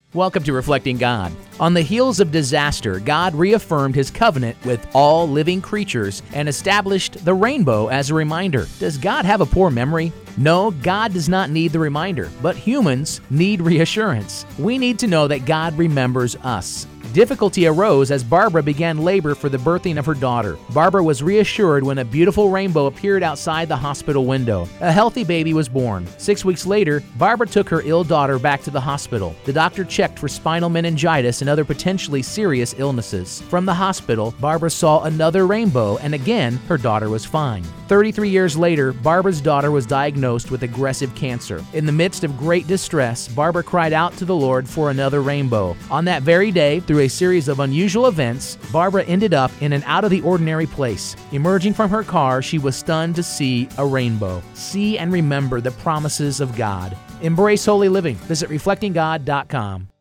Welcome to Reflecting God. On the heels of disaster, God reaffirmed His covenant with all living creatures and established the rainbow as a reminder. Does God have a poor memory? No, God does not need the reminder, but humans need reassurance. We need to know that God remembers us. Difficulty arose as Barbara began labor for the birthing of her daughter. Barbara was reassured when a beautiful rainbow appeared outside the hospital window. A healthy baby was born. 6 weeks later, Barbara took her ill daughter back to the hospital. The doctor checked for spinal meningitis and other potentially serious illnesses. From the hospital, Barbara saw another rainbow, and again, her daughter was fine. 33 years later, Barbara's daughter was diagnosed with aggressive cancer. In the midst of great distress, Barbara cried out to the Lord for another rainbow. On that very day, through a series of unusual events, Barbara ended up in an out-of-the-ordinary place. Emerging from her car, she was stunned to see a rainbow. See and remember the promises of God. Embrace holy living. Visit reflectinggod.com.